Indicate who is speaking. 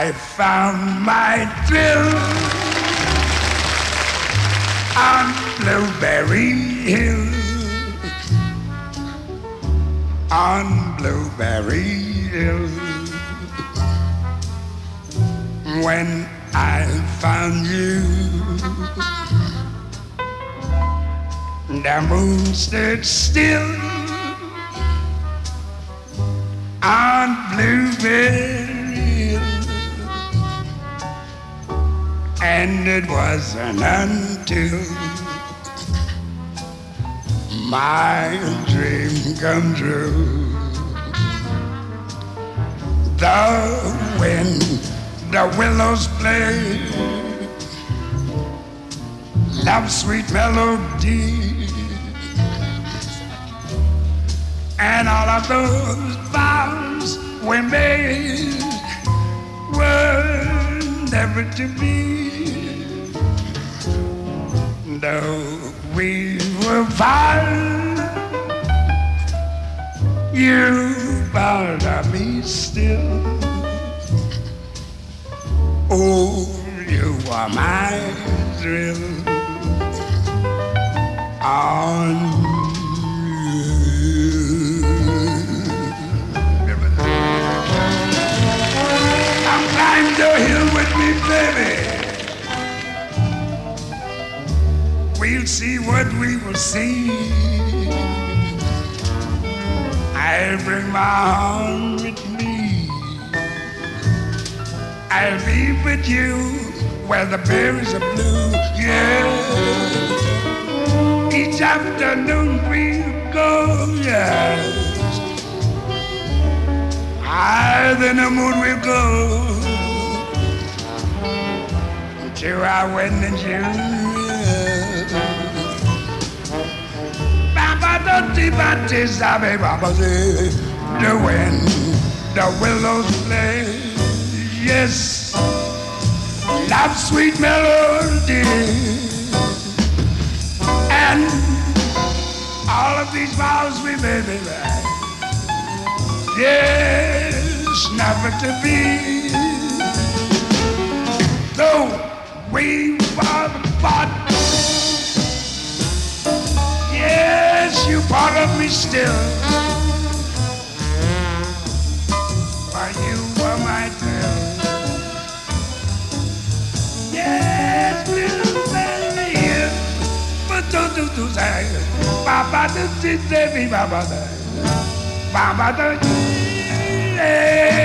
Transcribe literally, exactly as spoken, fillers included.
Speaker 1: I found my thrill on Blueberry Hill, on Blueberry Hill. When I found you, the moon stood still on Blueberry Hill, and it wasn't until my dream come true. The wind, the willows play love's sweet melody, and all of those vows we made were never to be. Though we were apart, you bother me still. Oh, you are my thrill on you. Come climb the hill with me, baby. We'll see what we will see. I'll bring my arm with me. I'll be with you where the berries are blue. Yeah. Each afternoon we'll go, yes. Higher than the moon we'll go to our wedding June. The wind, the willows play, yes, love's sweet melody, and all of these vows we made, baby, yes, never to be. Though we were apart, yes, you part of me still. While you were my thrill. Yes, Blueberry Hill. But don't do do say. Baba do do baby Baba do. Baba do.